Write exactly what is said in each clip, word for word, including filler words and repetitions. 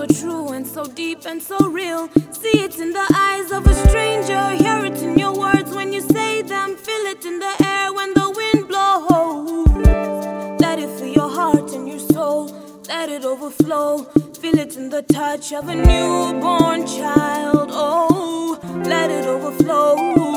so true and so deep and so real. See it in the eyes of a stranger, hear it in your words when you say them, feel it in the air when the wind blows. Let it fill your heart and your soul, let it overflow. Feel it in the touch of a newborn child. Oh, let it overflow.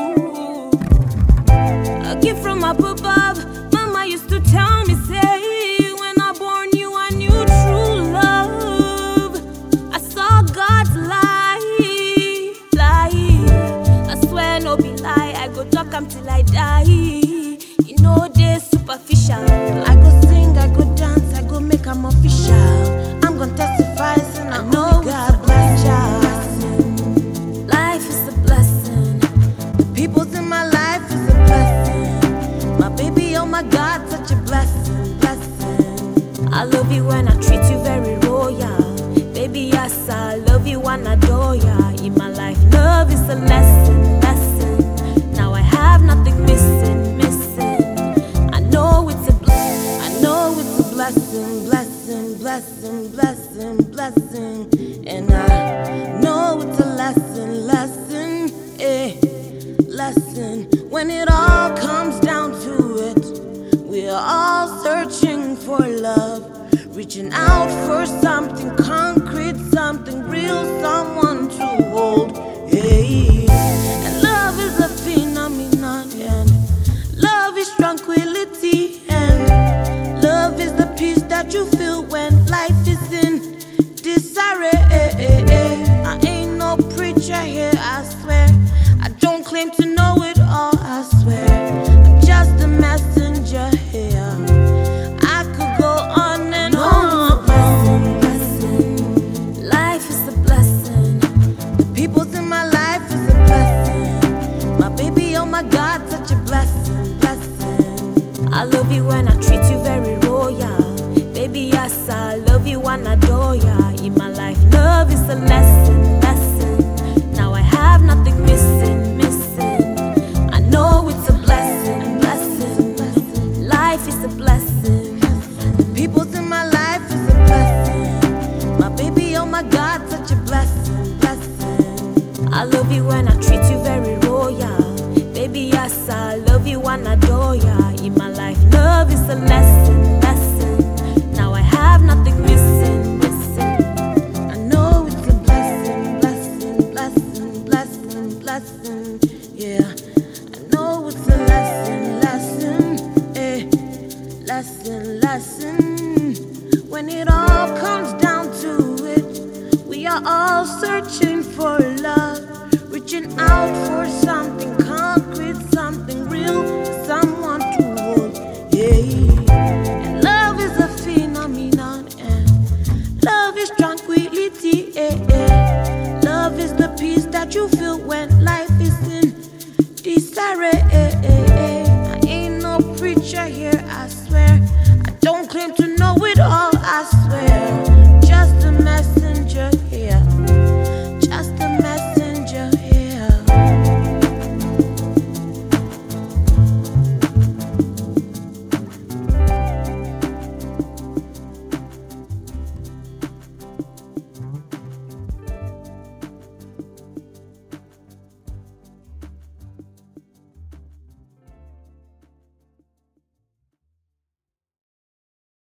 A gift from up above. Mama used to tell me, say, when I born you, I knew true love. I saw God's light, light. I swear no be lie, I go talk am till I die. You know they superficial. I go sing, I go dance, I go make am official. I'm gonna testify, and I know God bless ya. Life is a blessing. The people's in my life is a blessing. My baby, oh my God, such a blessing, blessing. I love you and I treat you very royal. Baby, yes, I love you and adore ya. In my life, love is a lesson, lesson. Now I have nothing missing, missing. I know it's a blessing, I know it's a blessing, blessing, blessing, blessing, blessing. And I know it's a lesson, lesson, eh, lesson. When it all comes down to it, we're all searching for love, reaching out for something concrete, something real, someone to hold. Hey, and love is a phenomenon, and love is tranquility, and love is the peace that you feel when life is in disarray. I ain't no preacher here, I swear. I don't claim to know it all, I swear. I'm just a messenger here. I could go on and on. Blessing, blessing. Life is a blessing. The people's in my life is a blessing. My baby, oh my God, such a blessing, blessing. I love you and I treat you very royal. Baby, yes, I love you and adore ya. In my life, love is a lesson, lesson. Now I have nothing missing, missing. I know it's a blessing, blessing. Life is a blessing. The people's in my life is a blessing. My baby, oh my God, such a blessing, blessing. I love you and I treat you very royal. Baby, yes, I love you and adore ya. In my life, love is a lesson, lesson. Now I have nothing missing, missing. I know it's a blessing, blessing, blessing, blessing, blessing. Yeah, I know it's a lesson, lesson, eh, lesson, lesson. When it all comes down to it, we are all searching for love, reaching out for